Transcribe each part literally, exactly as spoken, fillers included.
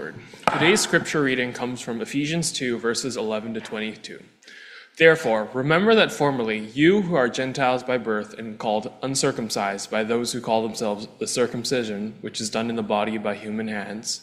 word. Today's scripture reading comes from Ephesians two, verses eleven to twenty-two. Therefore, remember that formerly you who are Gentiles by birth and called uncircumcised by those who call themselves the circumcision, which is done in the body by human hands.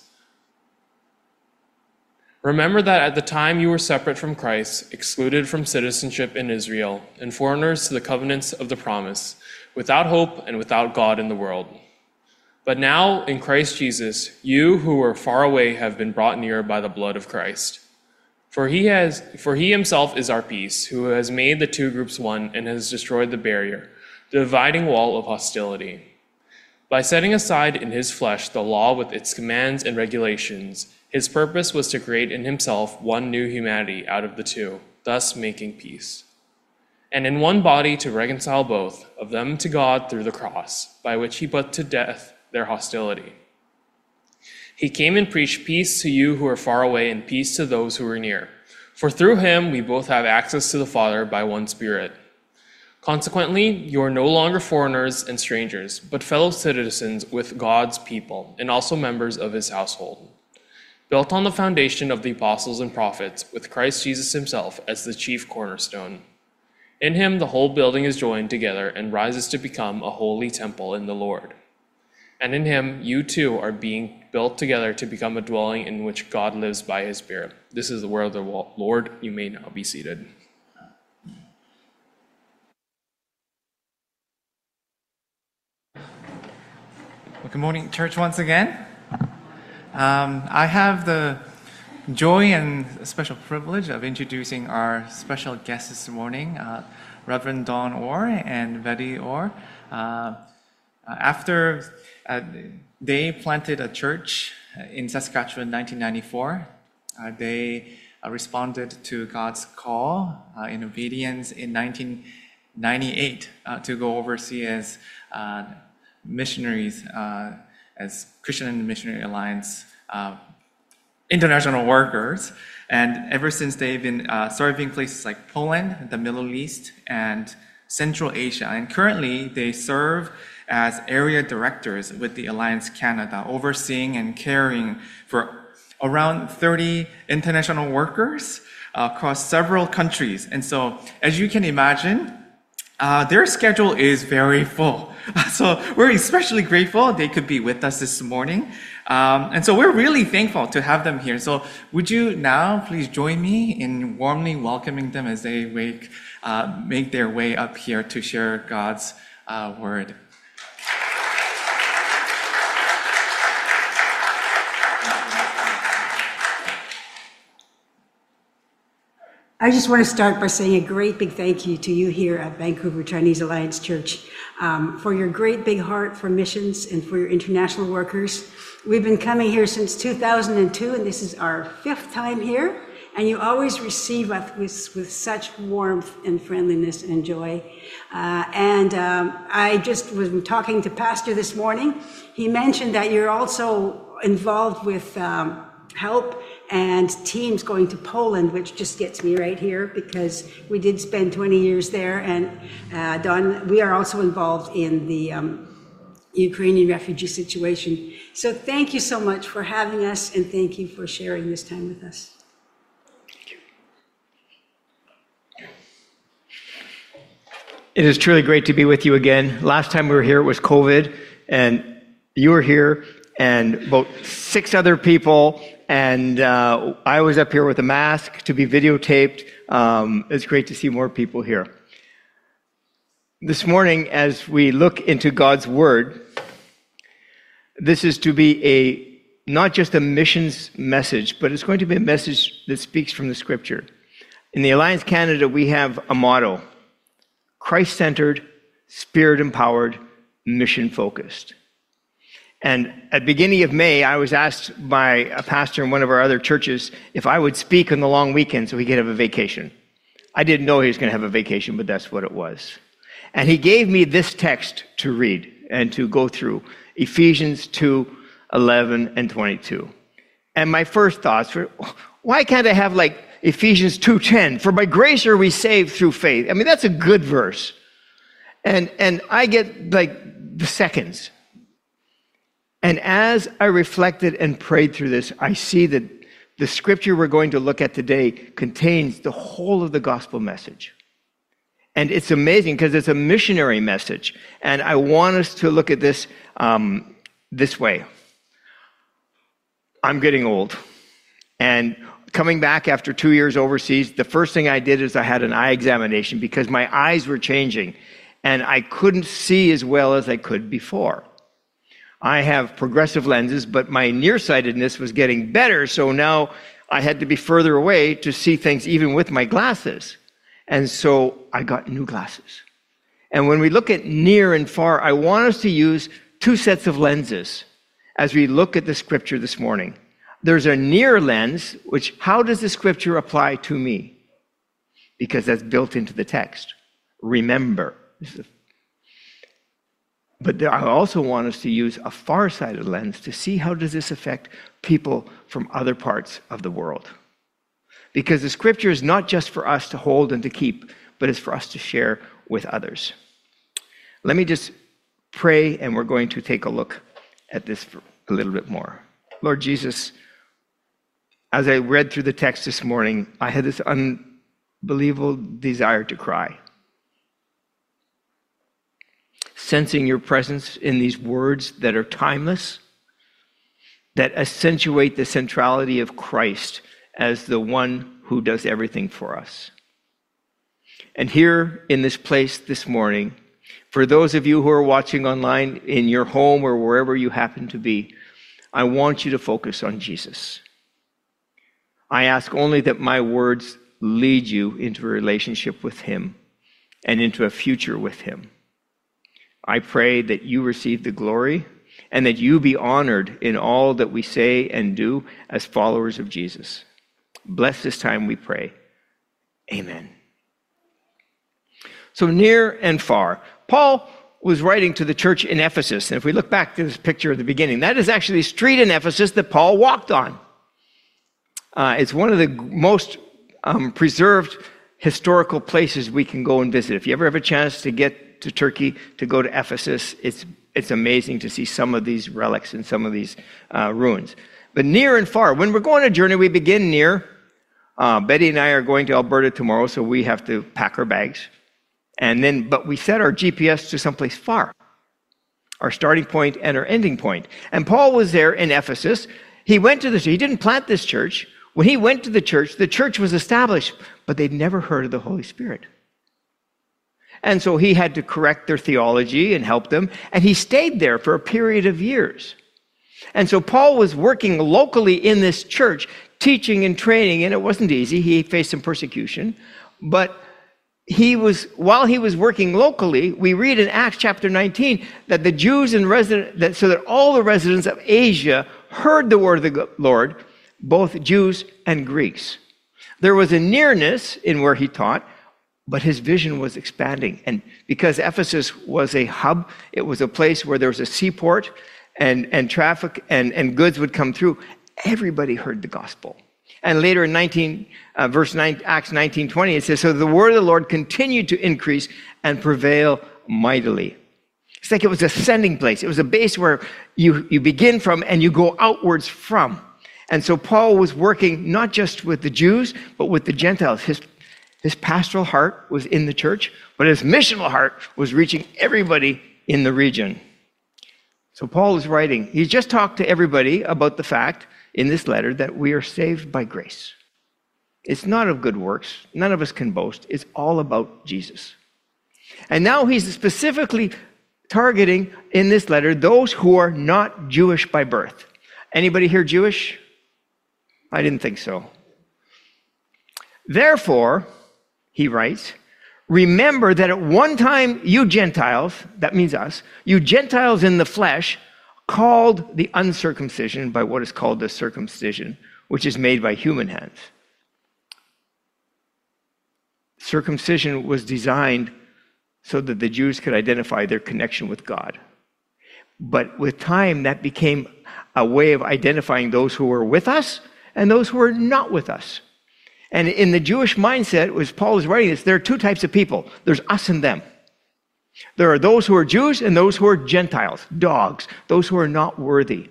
Remember that at the time you were separate from Christ, excluded from citizenship in Israel, and foreigners to the covenants of the promise, without hope and without God in the world. But now, in Christ Jesus, you who were far away have been brought near by the blood of Christ. For he has, for he himself is our peace, who has made the two groups one and has destroyed the barrier, the dividing wall of hostility. By setting aside in his flesh the law with its commands and regulations, his purpose was to create in himself one new humanity out of the two, thus making peace. And in one body to reconcile both of them to God through the cross, by which he put to death their hostility. He came and preached peace to you who are far away and peace to those who are near. For through him we both have access to the Father by one Spirit. Consequently, you are no longer foreigners and strangers, but fellow citizens with God's people and also members of his household, built on the foundation of the apostles and prophets, with Christ Jesus himself as the chief cornerstone. In him the whole building is joined together and rises to become a holy temple in the Lord. And in him, you too are being built together to become a dwelling in which God lives by his Spirit. This is the word of the Lord. You may now be seated. Well, good morning, church, once again. Um, I have the joy and special privilege of introducing our special guests this morning, uh, Reverend Dawn Orr and Betty Orr. Uh, after Uh, they planted a church in Saskatchewan in nineteen ninety-four. Uh, they uh, responded to God's call uh, in obedience in nineteen ninety-eight uh, to go overseas as uh, missionaries, uh, as Christian Missionary Alliance uh, international workers. And ever since, they've been uh, serving places like Poland, the Middle East, and Central Asia. And currently, they serve as area directors with the Alliance Canada, overseeing and caring for around thirty international workers uh, across several countries. And so, as you can imagine, uh, their schedule is very full. So we're especially grateful they could be with us this morning. Um, and so we're really thankful to have them here. So would you now please join me in warmly welcoming them as they make, uh, make their way up here to share God's uh, word. I just want to start by saying a great big thank you to you here at Vancouver Chinese Alliance Church um, for your great big heart for missions and for your international workers. We've been coming here since two thousand two, and this is our fifth time here, and you always receive us with, with such warmth and friendliness and joy. Uh, and um, I just was talking to Pastor this morning. He mentioned that you're also involved with um, help and teams going to Poland, which just gets me right here because we did spend twenty years there. And uh, Don, we are also involved in the um, Ukrainian refugee situation. So thank you so much for having us, and thank you for sharing this time with us. Thank you. It is truly great to be with you again. Last time we were here, it was COVID, and you were here, and about six other people, and uh, I was up here with a mask to be videotaped. Um, it's great to see more people here. This morning, as we look into God's Word, this is to be a not just a missions message, but it's going to be a message that speaks from the Scripture. In the Alliance Canada, we have a motto: Christ-centered, Spirit-empowered, mission-focused. And at the beginning of May, I was asked by a pastor in one of our other churches if I would speak on the long weekend so he could have a vacation. I didn't know he was going to have a vacation, but that's what it was. And he gave me this text to read and to go through, Ephesians two, eleven and twenty-two. And my first thoughts were, why can't I have like Ephesians two ten? For by grace are we saved through faith. I mean, that's a good verse. And, and I get like the seconds. And as I reflected and prayed through this, I see that the scripture we're going to look at today contains the whole of the gospel message. And it's amazing because it's a missionary message. And I want us to look at this um, this way. I'm getting old. And coming back after two years overseas, the first thing I did is I had an eye examination because my eyes were changing and I couldn't see as well as I could before. I have progressive lenses, but my nearsightedness was getting better, so now I had to be further away to see things even with my glasses. And so I got new glasses. And when we look at near and far, I want us to use two sets of lenses as we look at the scripture this morning. There's a near lens, which, how does the scripture apply to me? Because that's built into the text. Remember. But I also want us to use a far-sighted lens to see how does this affect people from other parts of the world. Because the scripture is not just for us to hold and to keep, but it's for us to share with others. Let me just pray, and we're going to take a look at this for a little bit more. Lord Jesus, as I read through the text this morning, I had this unbelievable desire to cry. Sensing your presence in these words that are timeless, that accentuate the centrality of Christ as the one who does everything for us. And here in this place this morning, for those of you who are watching online in your home or wherever you happen to be, I want you to focus on Jesus. I ask only that my words lead you into a relationship with him and into a future with him. I pray that you receive the glory and that you be honored in all that we say and do as followers of Jesus. Bless this time, we pray. Amen. So near and far. Paul was writing to the church in Ephesus. And if we look back to this picture at the beginning, that is actually a street in Ephesus that Paul walked on. Uh, it's one of the most um, preserved historical places we can go and visit. If you ever have a chance to get to Turkey, to go to Ephesus, it's it's amazing to see some of these relics and some of these uh, ruins. But near and far, when we're going on a journey, we begin near. Uh, Betty and I are going to Alberta tomorrow, so we have to pack our bags. And then, but we set our G P S to someplace far, our starting point and our ending point. And Paul was there in Ephesus. He went to this, he didn't plant this church. When he went to the church, the church was established, but they'd never heard of the Holy Spirit. And so he had to correct their theology and help them. And he stayed there for a period of years. And so Paul was working locally in this church, teaching and training, and it wasn't easy. He faced some persecution. But he was, while he was working locally, we read in Acts chapter nineteen that the Jews and resident, that so that all the residents of Asia heard the word of the Lord, both Jews and Greeks. There was a nearness in where he taught, but his vision was expanding. And because Ephesus was a hub, it was a place where there was a seaport and, and traffic and, and goods would come through, everybody heard the gospel. And later in nineteen, uh, verse nine, Acts nineteen twenty, it says, so the word of the Lord continued to increase and prevail mightily. It's like it was a sending place. It was a base where you, you begin from and you go outwards from. And so Paul was working not just with the Jews, but with the Gentiles. His His pastoral heart was in the church, but his missional heart was reaching everybody in the region. So Paul is writing, he just talked to everybody about the fact in this letter that we are saved by grace. It's not of good works. None of us can boast. It's all about Jesus. And now he's specifically targeting in this letter those who are not Jewish by birth. Anybody here Jewish? I didn't think so. Therefore, he writes, remember that at one time you Gentiles, that means us, you Gentiles in the flesh, called the uncircumcision by what is called the circumcision, which is made by human hands. Circumcision was designed so that the Jews could identify their connection with God. But with time, that became a way of identifying those who were with us and those who were not with us. And in the Jewish mindset, as Paul is writing this, there are two types of people. There's us and them. There are those who are Jews and those who are Gentiles, dogs, those who are not worthy.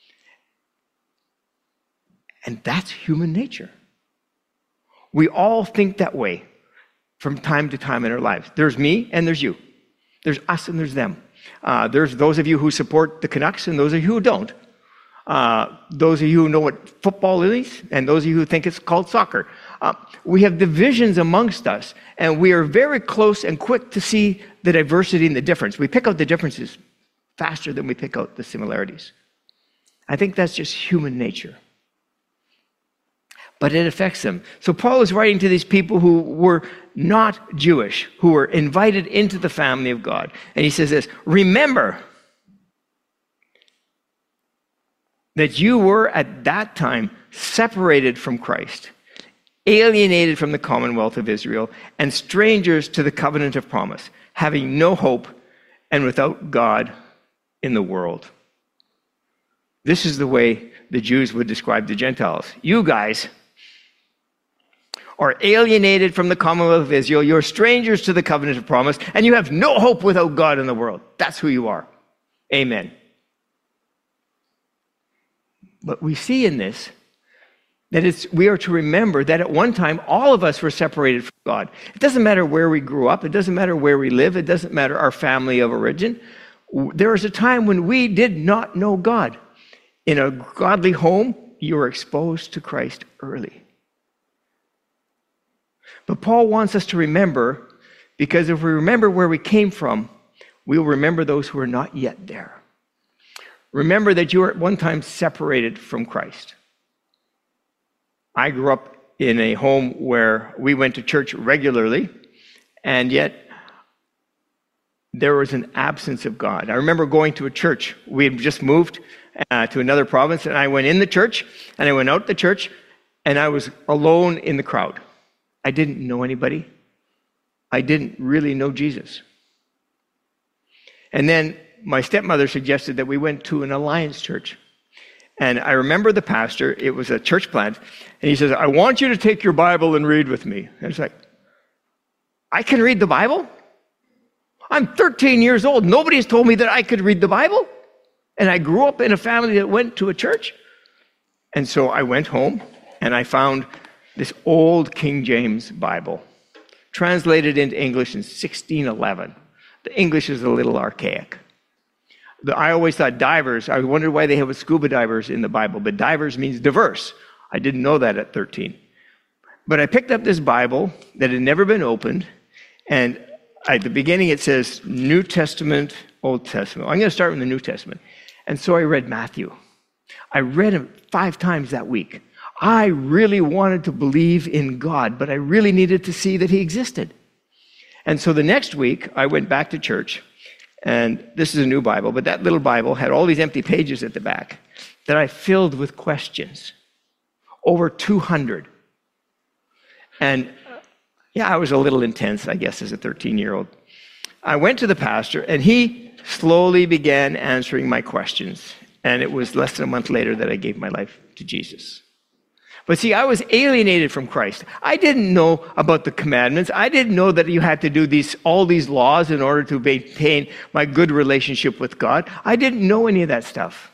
And that's human nature. We all think that way from time to time in our lives. There's me and there's you. There's us and there's them. Uh, there's those of you who support the Canucks and those of you who don't. Uh, those of you who know what football is and those of you who think it's called soccer. Uh, we have divisions amongst us, and we are very close and quick to see the diversity and the difference. We pick out the differences faster than we pick out the similarities. I think that's just human nature. But it affects them. So Paul is writing to these people who were not Jewish, who were invited into the family of God. And he says this, remember that you were at that time separated from Christ, alienated from the commonwealth of Israel, and strangers to the covenant of promise, having no hope and without God in the world. This is the way the Jews would describe the Gentiles. You guys are alienated from the commonwealth of Israel. You're strangers to the covenant of promise, and you have no hope without God in the world. That's who you are. Amen. But we see in this that it's, we are to remember that at one time, all of us were separated from God. It doesn't matter where we grew up. It doesn't matter where we live. It doesn't matter our family of origin. There was a time when we did not know God. In a godly home, you were exposed to Christ early. But Paul wants us to remember, because if we remember where we came from, we'll remember those who are not yet there. Remember that you were at one time separated from Christ. I grew up in a home where we went to church regularly, and yet there was an absence of God. I remember going to a church. We had just moved uh, to another province, and I went in the church, and I went out the church, and I was alone in the crowd. I didn't know anybody. I didn't really know Jesus. And then my stepmother suggested that we went to an Alliance church. And I remember the pastor, it was a church plant, and he says, I want you to take your Bible and read with me. And it's like, I can read the Bible? I'm thirteen years old. Nobody has told me that I could read the Bible. And I grew up in a family that went to a church. And so I went home, and I found this old King James Bible, translated into English in sixteen eleven. The English is a little archaic. The, I always thought divers, I wondered why they have scuba divers in the Bible, but divers means diverse. I didn't know that at thirteen. But I picked up this Bible that had never been opened, and at the beginning it says New Testament, Old Testament. I'm going to start with the New Testament. And so I read Matthew. I read him five times that week. I really wanted to believe in God, but I really needed to see that he existed. And so the next week, I went back to church, and this is a new Bible, but that little Bible had all these empty pages at the back that I filled with questions, over two hundred. And yeah, I was a little intense, I guess, as a thirteen-year-old. I went to the pastor, and he slowly began answering my questions, and it was less than a month later that I gave my life to Jesus. But see, I was alienated from Christ. I didn't know about the commandments. I didn't know that you had to do these all these laws in order to maintain my good relationship with God. I didn't know any of that stuff.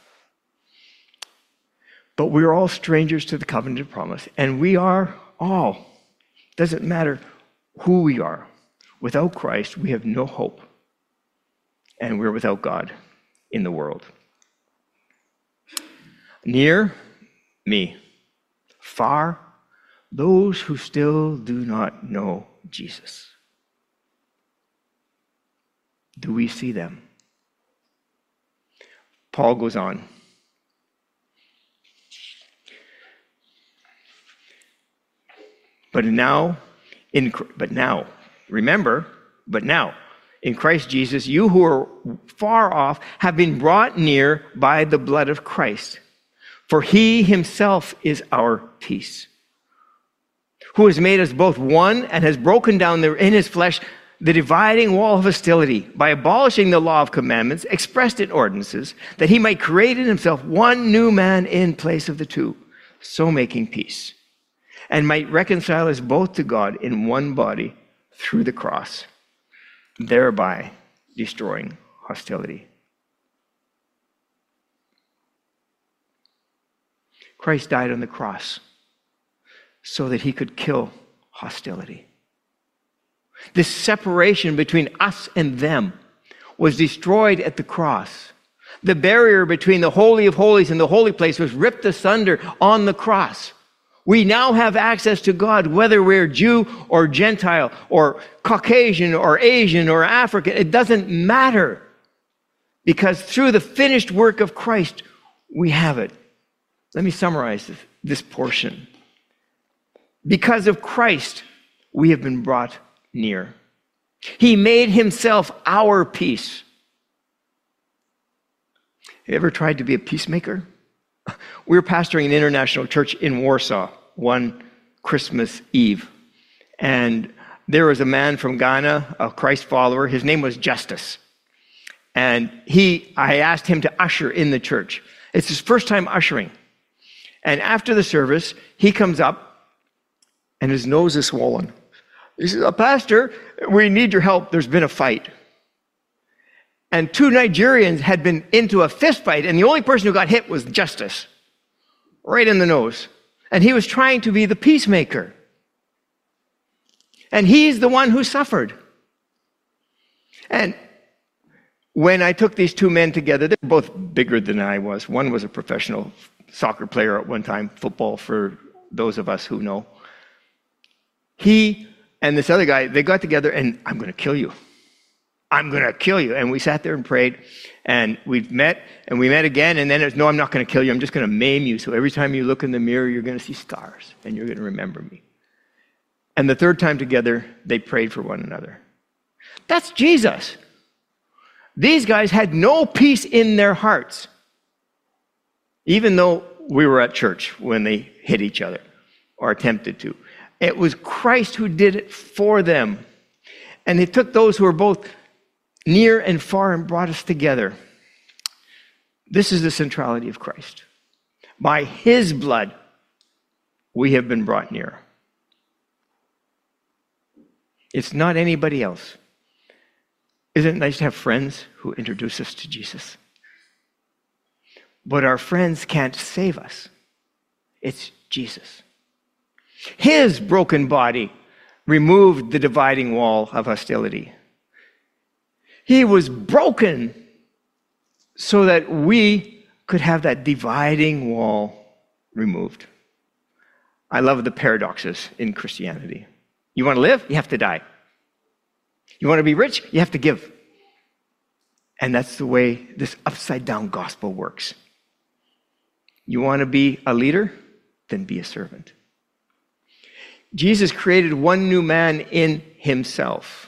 But we are all strangers to the covenant of promise. And we are all, doesn't matter who we are. Without Christ, we have no hope. And we're without God in the world. Near me. Far, those who still do not know Jesus. Do we see them? Paul goes on. But now, in but now, remember, but now, in Christ Jesus, you who are far off have been brought near by the blood of Christ. For he himself is our peace, who has made us both one and has broken down the, in his flesh the dividing wall of hostility by abolishing the law of commandments expressed in ordinances, that he might create in himself one new man in place of the two, so making peace, and might reconcile us both to God in one body through the cross, thereby destroying hostility. Christ died on the cross so that he could kill hostility. This separation between us and them was destroyed at the cross. The barrier between the Holy of Holies and the holy place was ripped asunder on the cross. We now have access to God, whether we're Jew or Gentile or Caucasian or Asian or African. It doesn't matter, because through the finished work of Christ, we have it. Let me summarize this, this portion. Because of Christ, we have been brought near. He made himself our peace. You ever tried to be a peacemaker? We were pastoring an international church in Warsaw one Christmas Eve. And there was a man from Ghana, a Christ follower. His name was Justus. And he, I asked him to usher in the church. It's his first time ushering. And after the service, he comes up and his nose is swollen. He says, "Pastor, we need your help. There's been a fight." And two Nigerians had been into a fist fight, and the only person who got hit was Justus, right in the nose. And he was trying to be the peacemaker. And he's the one who suffered. And when I took these two men together, they're both bigger than I was. One was a professional soccer player at one time, football for those of us who know. He and this other guy, they got together and, "I'm going to kill you. I'm going to kill you." And we sat there and prayed, and we met, and we met again, and then it was, "No, I'm not going to kill you. I'm just going to maim you. So every time you look in the mirror, you're going to see scars, and you're going to remember me." And the third time together, they prayed for one another. That's Jesus. These guys had no peace in their hearts, even though we were at church when they hit each other or attempted to. It was Christ who did it for them. And he took those who were both near and far and brought us together. This is the centrality of Christ. By his blood, we have been brought near. It's not anybody else. Isn't it nice to have friends who introduce us to Jesus? But our friends can't save us. It's Jesus. His broken body removed the dividing wall of hostility. He was broken so that we could have that dividing wall removed. I love the paradoxes in Christianity. You want to live? You have to die. You want to be rich? You have to give. And that's the way this upside-down gospel works. You want to be a leader? Then be a servant. Jesus created one new man in himself.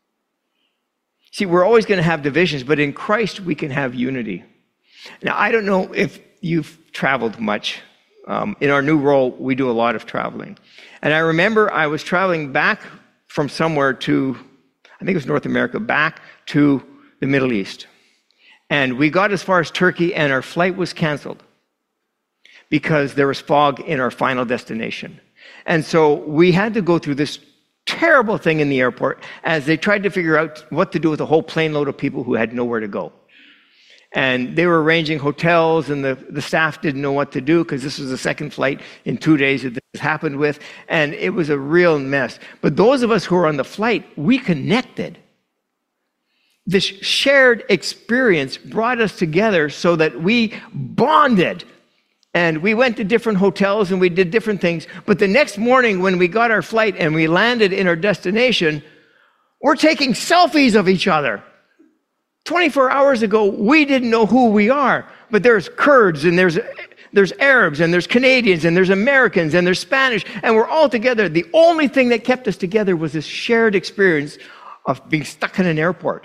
See, we're always going to have divisions, but in Christ we can have unity. Now, I don't know if you've traveled much. Um, in our new role, we do a lot of traveling. And I remember I was traveling back from somewhere to, I think it was North America, back to the Middle East. And we got as far as Turkey, and our flight was canceled because there was fog in our final destination. And so we had to go through this terrible thing in the airport as they tried to figure out what to do with a whole plane load of people who had nowhere to go. And they were arranging hotels, and the, the staff didn't know what to do because this was the second flight in two days that this happened with. And it was a real mess. But those of us who were on the flight, we connected. This shared experience brought us together so that we bonded. And we went to different hotels and we did different things. But the next morning when we got our flight and we landed in our destination, we're taking selfies of each other. twenty-four hours ago, we didn't know who we are. But there's Kurds and there's, there's Arabs and there's Canadians and there's Americans and there's Spanish. And we're all together. The only thing that kept us together was this shared experience of being stuck in an airport.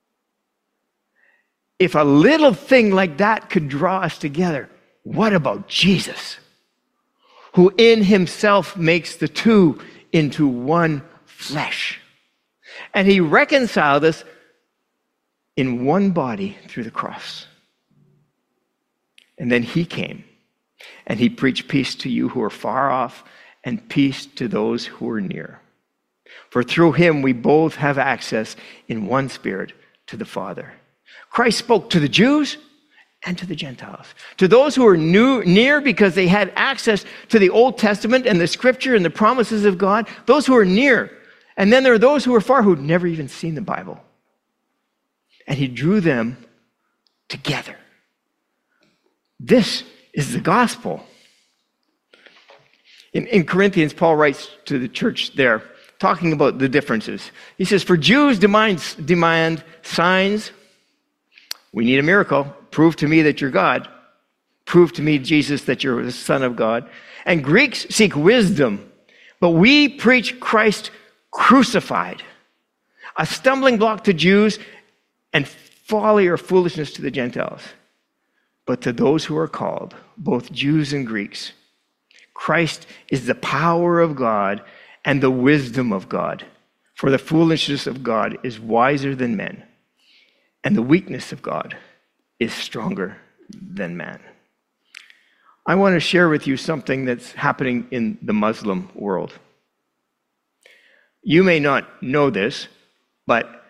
If a little thing like that could draw us together, what about Jesus, who in himself makes the two into one flesh? And he reconciled us in one body through the cross. And then he came and he preached peace to you who are far off and peace to those who are near. For through him we both have access in one spirit to the Father. Christ spoke to the Jews and to the Gentiles. To those who were new, near because they had access to the Old Testament and the Scripture and the promises of God, those who were near. And then there are those who were far who'd never even seen the Bible. And he drew them together. This is the gospel. In, in Corinthians, Paul writes to the church there, talking about the differences. He says, for Jews demand, demand signs. We need a miracle. Prove to me that you're God. Prove to me, Jesus, that you're the Son of God. And Greeks seek wisdom, but we preach Christ crucified, a stumbling block to Jews and folly or foolishness to the Gentiles. But to those who are called, both Jews and Greeks, Christ is the power of God and the wisdom of God. For the foolishness of God is wiser than men, and the weakness of God is stronger than man. I want to share with you something that's happening in the Muslim world. You may not know this, but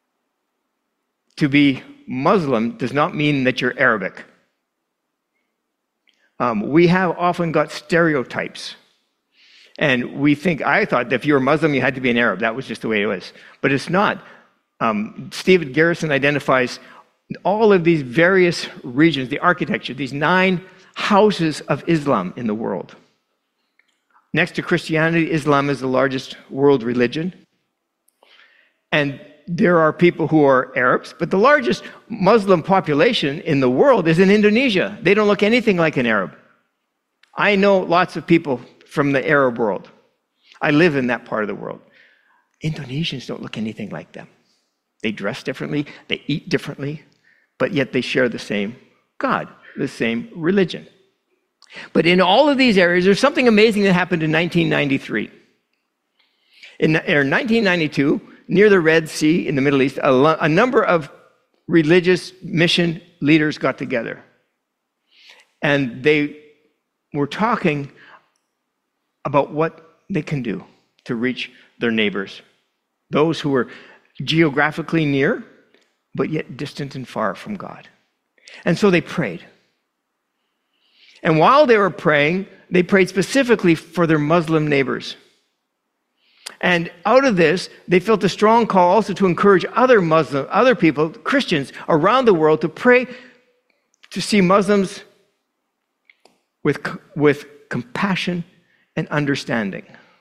to be Muslim does not mean that you're Arabic. Um, we have often got stereotypes. And we think, I thought that if you were Muslim, you had to be an Arab. That was just the way it was. But it's not. Um, Stephen Garrison identifies all of these various regions, the architecture, these nine houses of Islam in the world. Next to Christianity, Islam is the largest world religion. And there are people who are Arabs, but the largest Muslim population in the world is in Indonesia. They don't look anything like an Arab. I know lots of people from the Arab world. I live in that part of the world. Indonesians don't look anything like them. They dress differently, they eat differently, but yet they share the same God, the same religion. But in all of these areas, there's something amazing that happened in nineteen ninety-three. In nineteen ninety-two, near the Red Sea in the Middle East, a, a number of religious mission leaders got together. And they were talking about what they can do to reach their neighbors, those who were geographically near, but yet distant and far from God. And so they prayed. And while they were praying, they prayed specifically for their Muslim neighbors. And out of this, they felt a strong call also to encourage other Muslim, other people, Christians around the world to pray to see Muslims with, with compassion and understanding.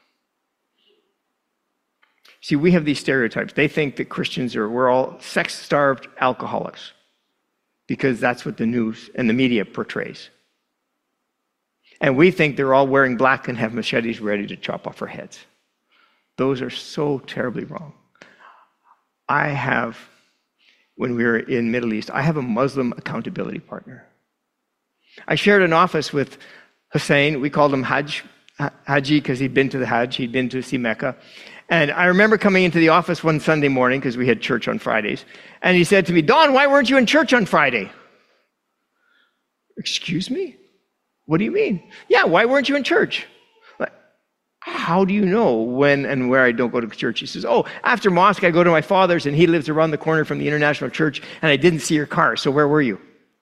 See, we have these stereotypes. They think that Christians are, we're all sex-starved alcoholics because that's what the news and the media portrays. And we think they're all wearing black and have machetes ready to chop off our heads. Those are so terribly wrong. I have, when we were in Middle East, I have a Muslim accountability partner. I shared an office with Hussein. We called him Hajj, Haji, because he'd been to the Hajj, he'd been to see Mecca. And I remember coming into the office one Sunday morning, because we had church on Fridays, and he said to me, Don, why weren't you in church on Friday? Excuse me? What do you mean? Yeah, why weren't you in church? How do you know when and where I don't go to church? He says, oh, after mosque, I go to my father's, and he lives around the corner from the International Church, and I didn't see your car, so where were you?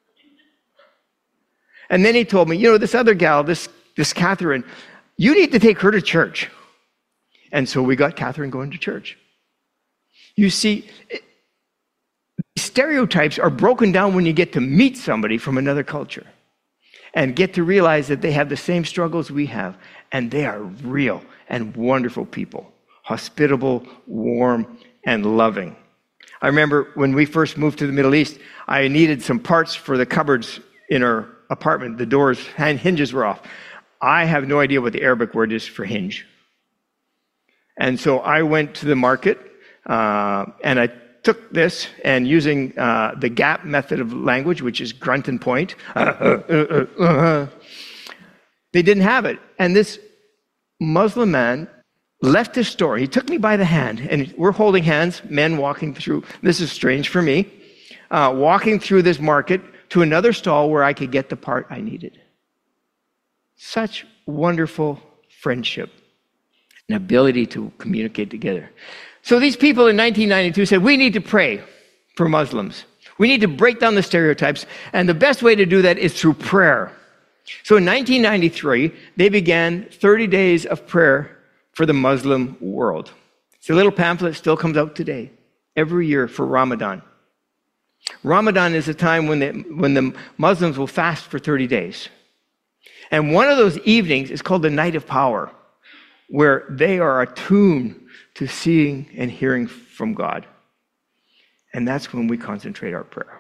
And then he told me, you know, this other gal, this, this Catherine, you need to take her to church. And so we got Catherine going to church. You see, it, stereotypes are broken down when you get to meet somebody from another culture and get to realize that they have the same struggles we have, and they are real and wonderful people, hospitable, warm, and loving. I remember when we first moved to the Middle East, I needed some parts for the cupboards in our apartment. The doors and hinges were off. I have no idea what the Arabic word is for hinge. And so I went to the market, uh, and I took this, and using uh, the GAP method of language, which is grunt and point, uh, uh, uh, uh, they didn't have it. And this Muslim man left his store. He took me by the hand, and we're holding hands, men walking through. This is strange for me, uh, walking through this market to another stall where I could get the part I needed. Such wonderful friendship. An ability to communicate together. So these people in nineteen ninety-two said, we need to pray for Muslims. We need to break down the stereotypes, and the best way to do that is through prayer. So in nineteen ninety-three, they began thirty days of prayer for the Muslim world. It's a little pamphlet, still comes out today, every year for Ramadan. Ramadan is a time when the, when the Muslims will fast for thirty days. And one of those evenings is called the Night of Power, where they are attuned to seeing and hearing from God. And that's when we concentrate our prayer.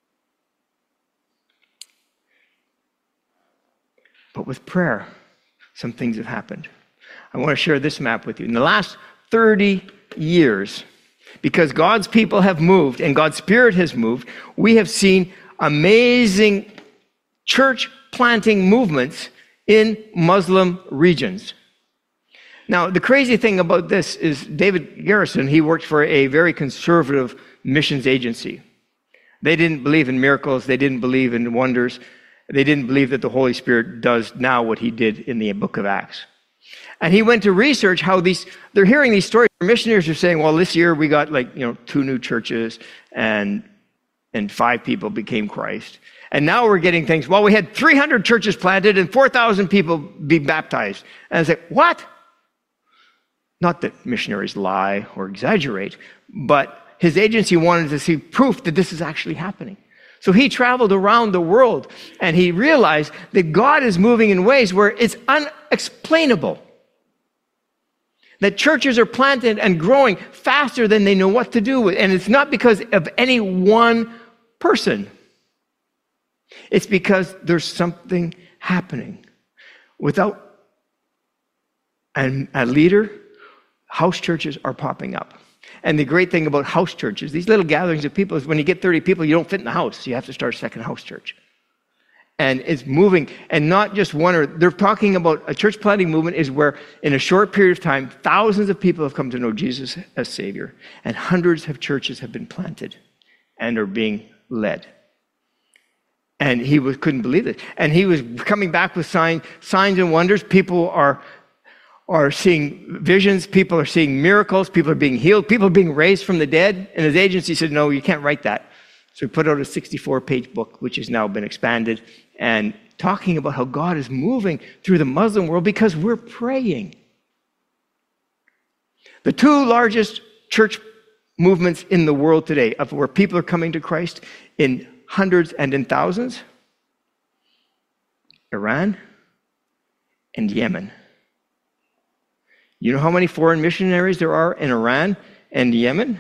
But with prayer, some things have happened. I want to share this map with you. In the last thirty years, because God's people have moved and God's Spirit has moved, we have seen amazing church planting movements in Muslim regions. Now, the crazy thing about this is David Garrison, he worked for a very conservative missions agency. They didn't believe in miracles. They didn't believe in wonders. They didn't believe that the Holy Spirit does now what he did in the book of Acts. And he went to research how these, they're hearing these stories. Missionaries are saying, well, this year we got like, you know, two new churches and, and five people became Christ. And now we're getting things, well, we had three hundred churches planted and four thousand people be baptized. And I was like, what? Not that missionaries lie or exaggerate, but his agency wanted to see proof that this is actually happening. So he traveled around the world and he realized that God is moving in ways where it's unexplainable. That churches are planted and growing faster than they know what to do with. And it's not because of any one person. It's because there's something happening. Without a, a leader, house churches are popping up. And the great thing about house churches, these little gatherings of people, is when you get thirty people, you don't fit in the house. You have to start a second house church. And it's moving, and not just one, or they're talking about a church planting movement is where in a short period of time, thousands of people have come to know Jesus as Savior, and hundreds of churches have been planted and are being led. And he was, couldn't believe it. And he was coming back with sign, signs and wonders. People are are seeing visions, people are seeing miracles, people are being healed, people are being raised from the dead. And his agency said, no, you can't write that. So he put out a sixty-four page book, which has now been expanded, and talking about how God is moving through the Muslim world because we're praying. The two largest church movements in the world today, of where people are coming to Christ in hundreds and in thousands, Iran and Yemen. You know how many foreign missionaries there are in Iran and Yemen?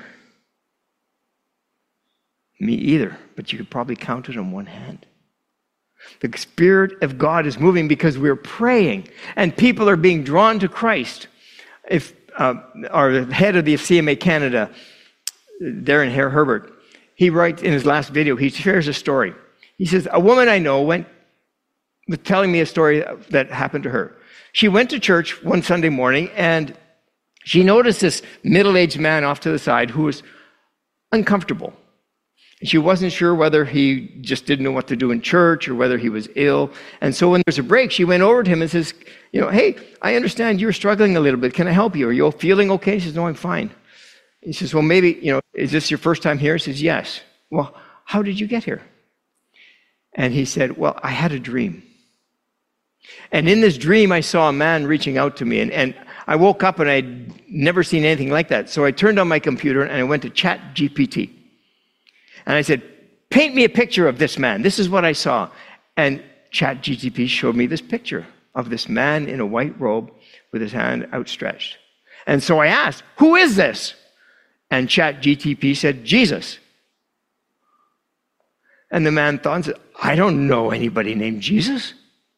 Me either, but you could probably count it on one hand. The Spirit of God is moving because we're praying, and people are being drawn to Christ. If uh, our head of the C M A Canada, Darren Hare Herbert, he writes in his last video, he shares a story. He says, a woman I know went, was telling me a story that happened to her. She went to church one Sunday morning, and she noticed this middle-aged man off to the side who was uncomfortable. And she wasn't sure whether he just didn't know what to do in church or whether he was ill. And so when there's a break, she went over to him and says, you know, hey, I understand you're struggling a little bit. Can I help you? Are you feeling okay? She says, no, I'm fine. He says, well, maybe, you know, is this your first time here? He says, yes. Well, how did you get here? And he said, well, I had a dream. And in this dream, I saw a man reaching out to me. And, and I woke up and I'd never seen anything like that. So I turned on my computer and I went to Chat G P T. And I said, paint me a picture of this man. This is what I saw. And Chat G P T showed me this picture of this man in a white robe with his hand outstretched. And so I asked, who is this? And Chat G P T said, Jesus. And the man thought and said, I don't know anybody named Jesus.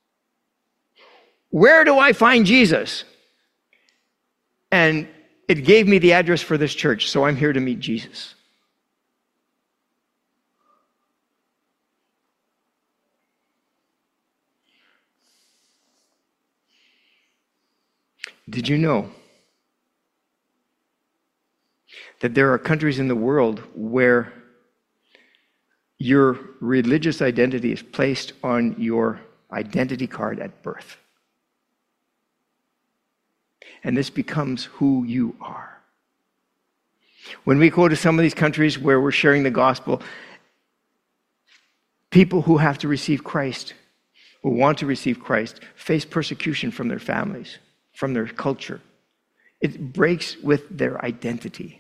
Where do I find Jesus? And it gave me the address for this church, so I'm here to meet Jesus. Did you know that there are countries in the world where your religious identity is placed on your identity card at birth? And this becomes who you are. When we go to some of these countries where we're sharing the gospel, people who have to receive Christ, who want to receive Christ, face persecution from their families, from their culture. It breaks with their identity.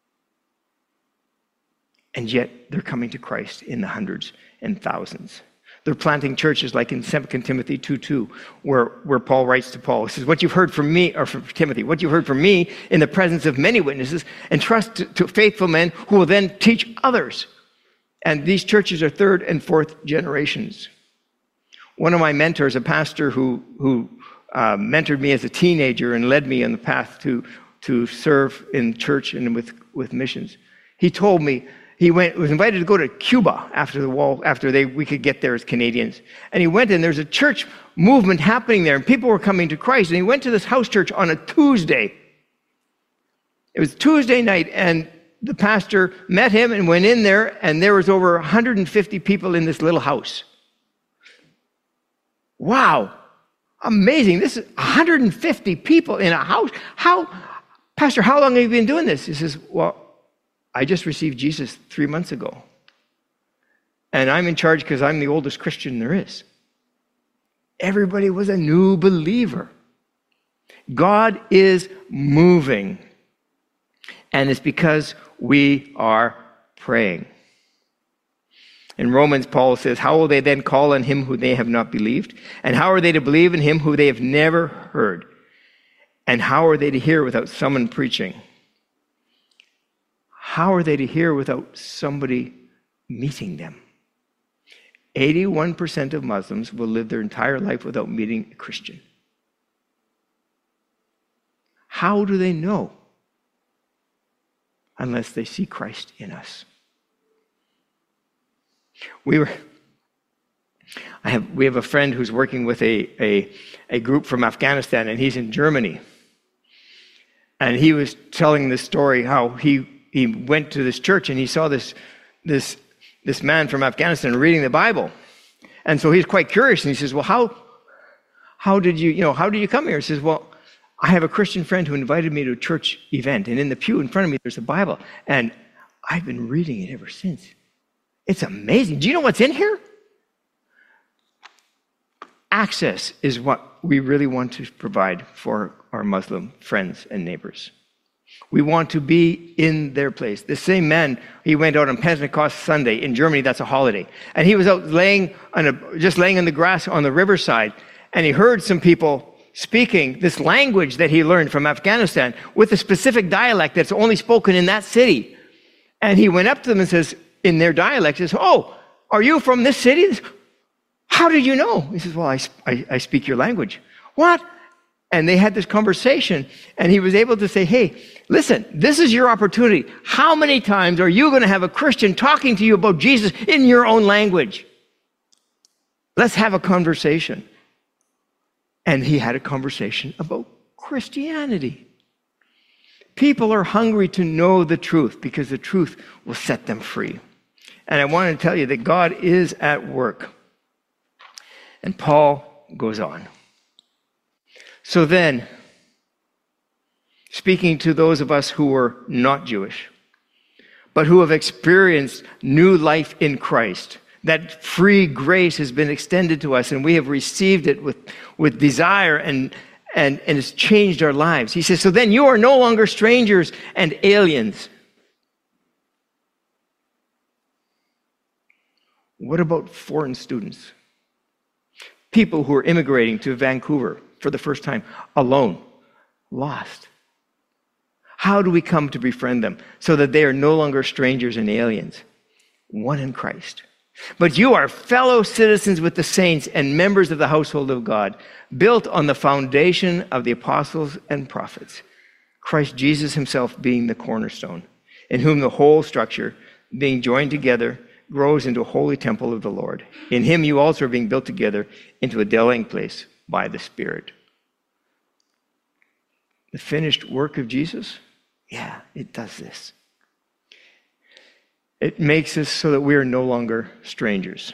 And yet they're coming to Christ in the hundreds and thousands. They're planting churches like in Second Timothy two two, where, where Paul writes to Paul. He says, what you've heard from me, or from Timothy, what you've heard from me in the presence of many witnesses, entrust to, to faithful men who will then teach others. And these churches are third and fourth generations. One of my mentors, a pastor who, who uh, mentored me as a teenager and led me on the path to, to serve in church and with, with missions, he told me, he went, was invited to go to Cuba after the wall, after they, we could get there as Canadians. And he went, and there's a church movement happening there, and people were coming to Christ. And he went to this house church on a Tuesday. It was Tuesday night, and the pastor met him and went in there, and there was over one hundred fifty people in this little house. Wow, amazing. This is one hundred fifty people in a house. How, Pastor, how long have you been doing this? He says, well, I just received Jesus three months ago. And I'm in charge because I'm the oldest Christian there is. Everybody was a new believer. God is moving. And it's because we are praying. In Romans, Paul says, how will they then call on him who they have not believed? And how are they to believe in him who they have never heard? And how are they to hear without someone preaching? How are they to hear without somebody meeting them? eighty-one percent of Muslims will live their entire life without meeting a Christian. How do they know? Unless they see Christ in us. We were, I have, we have a friend who's working with a, a, a group from Afghanistan, and he's in Germany. And he was telling this story how he He went to this church and he saw this, this, this man from Afghanistan reading the Bible. And so he's quite curious, and he says, well, how, how did you, you know, how did you come here? He says, well, I have a Christian friend who invited me to a church event, and in the pew in front of me, there's a Bible, and I've been reading it ever since. It's amazing. Do you know what's in here? Access is what we really want to provide for our Muslim friends and neighbors. We want to be in their place. The same man, he went out on Pentecost Sunday. In Germany, that's a holiday. And he was out laying on a, just laying on the grass on the riverside, and he heard some people speaking this language that he learned from Afghanistan with a specific dialect that's only spoken in that city. And he went up to them and says, in their dialect, he says, oh, are you from this city? How did you know? He says, well, I, I, I speak your language. What? And they had this conversation, and he was able to say, hey, listen, this is your opportunity. How many times are you going to have a Christian talking to you about Jesus in your own language? Let's have a conversation. And he had a conversation about Christianity. People are hungry to know the truth because the truth will set them free. And I want to tell you that God is at work. And Paul goes on. So then, speaking to those of us who are not Jewish, but who have experienced new life in Christ, that free grace has been extended to us, and we have received it with, with desire, and, and, and it's changed our lives. He says, so then you are no longer strangers and aliens. What about foreign students? People who are immigrating to Vancouver for the first time, alone, lost. How do we come to befriend them so that they are no longer strangers and aliens, one in Christ? But you are fellow citizens with the saints and members of the household of God, built on the foundation of the apostles and prophets, Christ Jesus himself being the cornerstone, in whom the whole structure, being joined together, grows into a holy temple of the Lord. In him you also are being built together into a dwelling place by the Spirit. The finished work of Jesus, yeah, it does this. It makes us so that we are no longer strangers.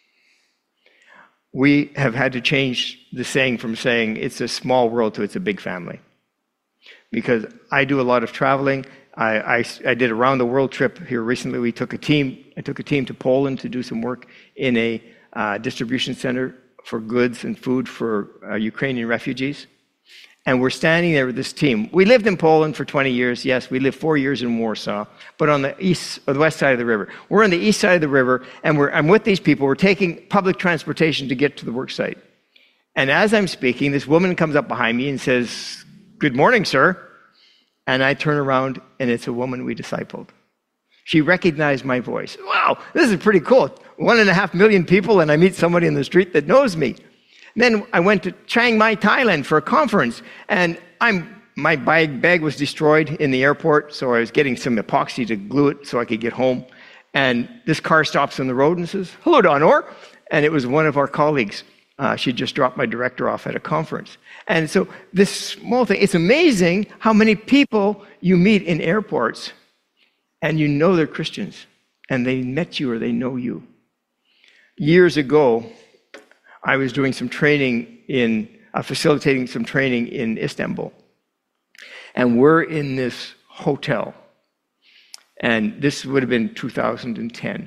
We have had to change the saying from saying it's a small world to it's a big family. Because I do a lot of traveling, I, I, I did a round the world trip here recently. We took a team, I took a team to Poland to do some work in a uh, distribution center for goods and food for uh, Ukrainian refugees. And we're standing there with this team. We lived in Poland for twenty years. Yes, we lived four years in Warsaw, but on the east or the west side of the river. We're on the east side of the river, and we're, I'm with these people. We're taking public transportation to get to the work site. And as I'm speaking, this woman comes up behind me and says, "Good morning, sir." And I turn around, and it's a woman we discipled. She recognized my voice. Wow, this is pretty cool. One and a half million people, and I meet somebody in the street that knows me. Then I went to Chiang Mai, Thailand for a conference, and I'm my bag, bag was destroyed in the airport, so I was getting some epoxy to glue it so I could get home. And this car stops on the road and says, "Hello, Donor." And it was one of our colleagues. Uh, she just dropped my director off at a conference. And so this small thing, it's amazing how many people you meet in airports and you know they're Christians and they met you or they know you. Years ago, I was doing some training in, uh, facilitating some training in Istanbul. And we're in this hotel. And this would have been two thousand ten.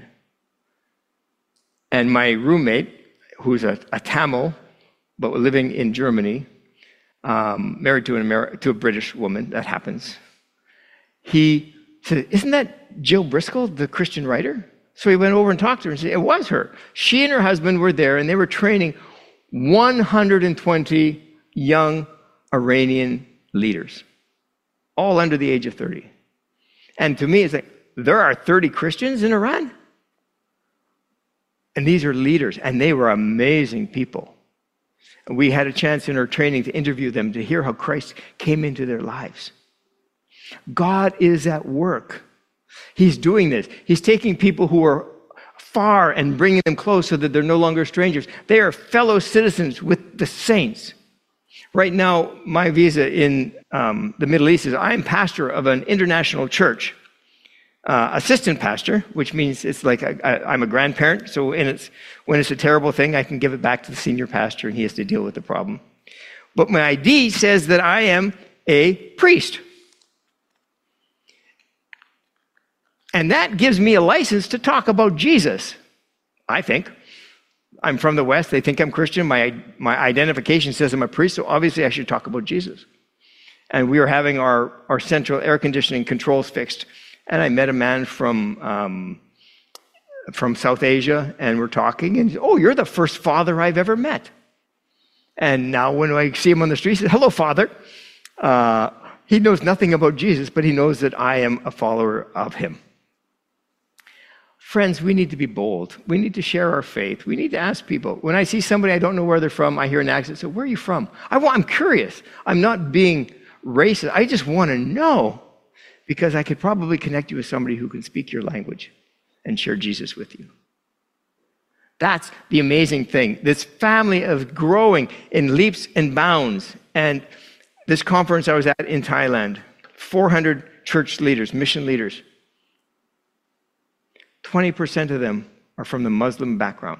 And my roommate, who's a, a Tamil, but living in Germany, um, married to an Ameri- to a British woman, that happens. He said, "Isn't that Jill Briscoe, the Christian writer?" So he went over and talked to her and said, it was her. She and her husband were there, and they were training one hundred twenty young Iranian leaders, all under the age of thirty. And to me, it's like, there are thirty Christians in Iran? And these are leaders, and they were amazing people. And we had a chance in our training to interview them, to hear how Christ came into their lives. God is at work. He's doing this. He's taking people who are far and bringing them close so that they're no longer strangers. They are fellow citizens with the saints. Right now, my visa in um, the Middle East is I'm pastor of an international church. Uh, assistant pastor, which means it's like I, I, I'm a grandparent, so when it's, when it's a terrible thing, I can give it back to the senior pastor and he has to deal with the problem. But my I D says that I am a priest. And that gives me a license to talk about Jesus, I think. I'm from the West. They think I'm Christian. My, my identification says I'm a priest, so obviously I should talk about Jesus. And we were having our, our central air conditioning controls fixed. And I met a man from um, from South Asia, and we're talking, and he said, "Oh, you're the first father I've ever met." And now when I see him on the street, he says, "Hello, Father." Uh, he knows nothing about Jesus, but he knows that I am a follower of him. Friends, we need to be bold. We need to share our faith. We need to ask people. When I see somebody I don't know where they're from, I hear an accent, so where are you from? I want, I'm curious. I'm not being racist. I just want to know. Because I could probably connect you with somebody who can speak your language and share Jesus with you. That's the amazing thing. This family of growing in leaps and bounds. And this conference I was at in Thailand, four hundred church leaders, mission leaders. twenty percent of them are from the Muslim background.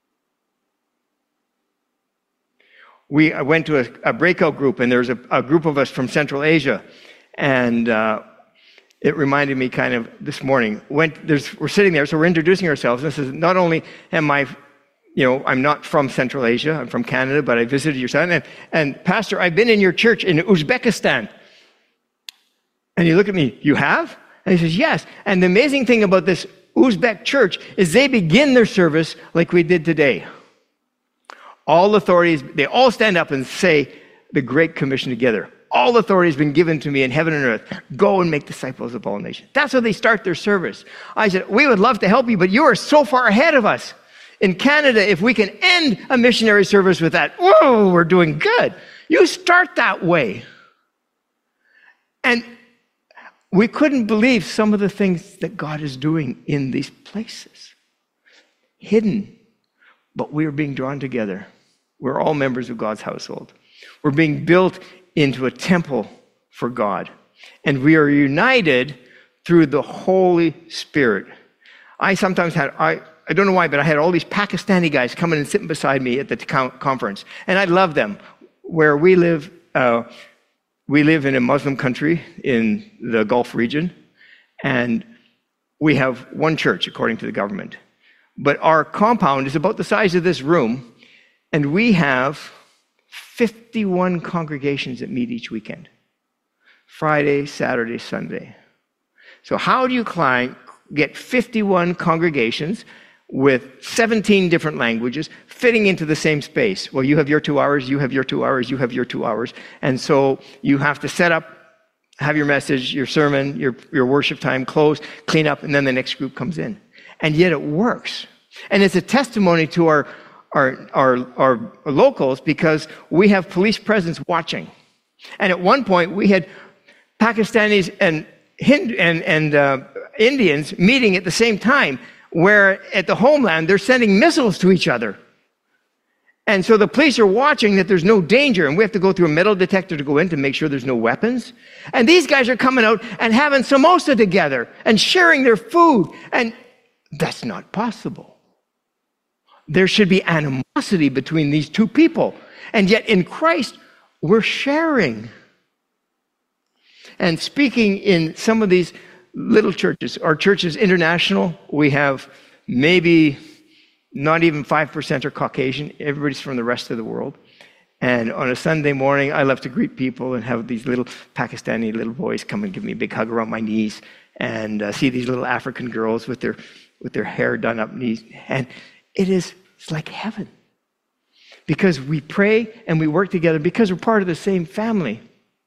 We I went to a, a breakout group, and there was a, a group of us from Central Asia. And uh, it reminded me kind of this morning. Went, there's, we're sitting there, so we're introducing ourselves. This is not only am I, you know, I'm not from Central Asia, I'm from Canada, but I visited your son. And, and Pastor, I've been in your church in Uzbekistan. And he looked at me, "You have?" And he says, "Yes." And the amazing thing about this Uzbek church is they begin their service like we did today. All authorities, they all stand up and say the Great Commission together. All authority has been given to me in heaven and earth. Go and make disciples of all nations. That's how they start their service. I said, we would love to help you, but you are so far ahead of us. In Canada, if we can end a missionary service with that, whoa, we're doing good. You start that way. And we couldn't believe some of the things that God is doing in these places. Hidden, but we are being drawn together. We're all members of God's household. We're being built into a temple for God. And we are united through the Holy Spirit. I sometimes had, I, I don't know why, but I had all these Pakistani guys coming and sitting beside me at the conference. And I love them. Where we live, uh, we live in a Muslim country in the Gulf region, and we have one church according to the government. But our compound is about the size of this room, and we have fifty-one congregations that meet each weekend. Friday, Saturday, Sunday. So how do you climb, get fifty-one congregations with seventeen different languages fitting into the same space? Well, you have your two hours, you have your two hours, you have your two hours. And so you have to set up, have your message, your sermon, your, your worship time, close, clean up, and then the next group comes in. And yet it works. And it's a testimony to our, our, our, our locals because we have police presence watching. And at one point we had Pakistanis and Hindu and, and uh, Indians meeting at the same time, where at the homeland they're sending missiles to each other. And so the police are watching that there's no danger, and we have to go through a metal detector to go in to make sure there's no weapons. And these guys are coming out and having samosa together and sharing their food, and that's not possible. There should be animosity between these two people, and yet in Christ we're sharing. And speaking in some of these little churches, our church is international. We have maybe not even five percent are Caucasian. Everybody's from the rest of the world. And on a Sunday morning, I love to greet people and have these little Pakistani little boys come and give me a big hug around my knees, and uh, see these little African girls with their with their hair done up knees. And it is it's like heaven. Because we pray and we work together because we're part of the same family.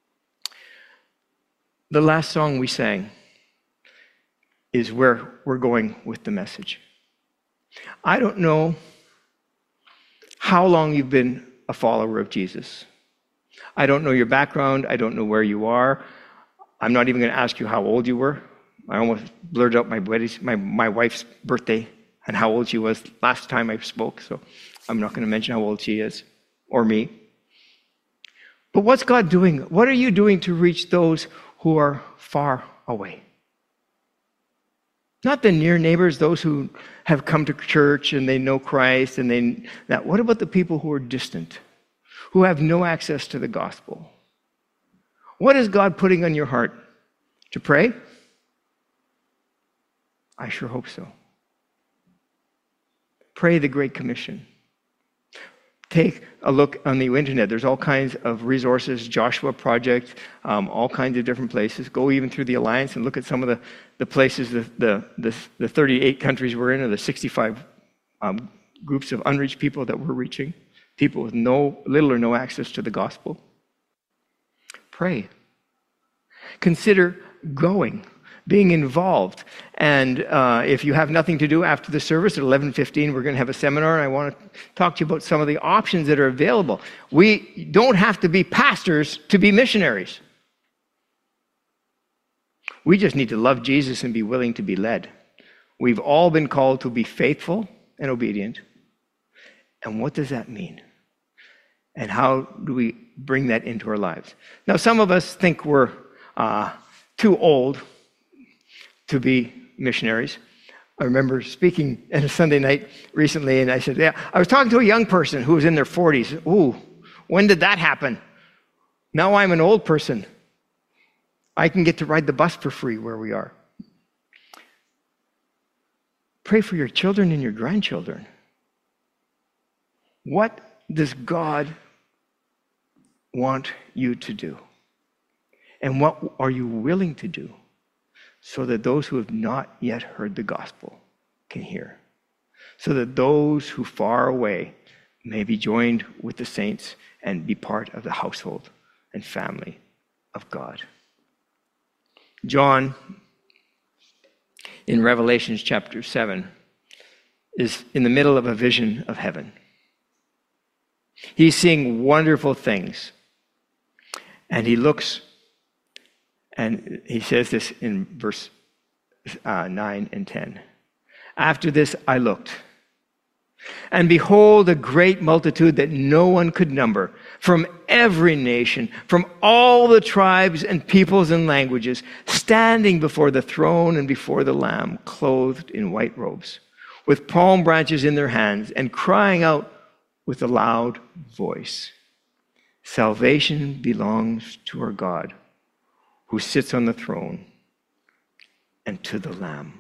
The last song we sang is where we're going with the message. I don't know how long you've been a follower of Jesus. I don't know your background. I don't know where you are. I'm not even going to ask you how old you were. I almost blurted out my, wedding, my, my wife's birthday and how old she was last time I spoke, so I'm not going to mention how old she is, or me. But what's God doing? What are you doing to reach those who are far away? Not the near neighbors, those who have come to church and they know Christ, and they. Now, what about the people who are distant, who have no access to the gospel? What is God putting on your heart? To pray? I sure hope so. Pray the Great Commission. Take a look on the internet. There's all kinds of resources, Joshua Project, um, all kinds of different places. Go even through the Alliance and look at some of the, the places, the, the, the, the thirty-eight countries we're in, or the sixty-five um, groups of unreached people that we're reaching, people with no little or no access to the gospel. Pray. Consider going, being involved. And uh, if you have nothing to do after the service at eleven fifteen, we're going to have a seminar, and I want to talk to you about some of the options that are available. We don't have to be pastors to be missionaries. We just need to love Jesus and be willing to be led. We've all been called to be faithful and obedient. And what does that mean? And how do we bring that into our lives? Now, some of us think we're uh, too old to be missionaries. I remember speaking at a Sunday night recently, and I said, yeah, I was talking to a young person who was in their forties. Ooh, when did that happen? Now I'm an old person. I can get to ride the bus for free where we are. Pray for your children and your grandchildren. What does God want you to do? And what are you willing to do so that those who have not yet heard the gospel can hear? So that those who far away may be joined with the saints and be part of the household and family of God. John, in Revelation chapter seven, is in the middle of a vision of heaven. He's seeing wonderful things. And he looks, and he says this in verse uh, nine and ten. After this I looked, and behold, a great multitude that no one could number, from every nation, from all the tribes and peoples and languages, standing before the throne and before the Lamb, clothed in white robes, with palm branches in their hands, and crying out with a loud voice, Salvation belongs to our God, who sits on the throne, and to the Lamb.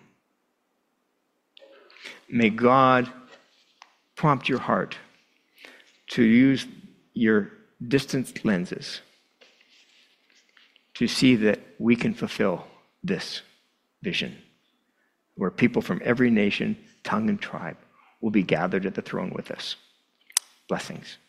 May God prompt your heart to use your distant lenses to see that we can fulfill this vision, where people from every nation, tongue, and tribe will be gathered at the throne with us. Blessings.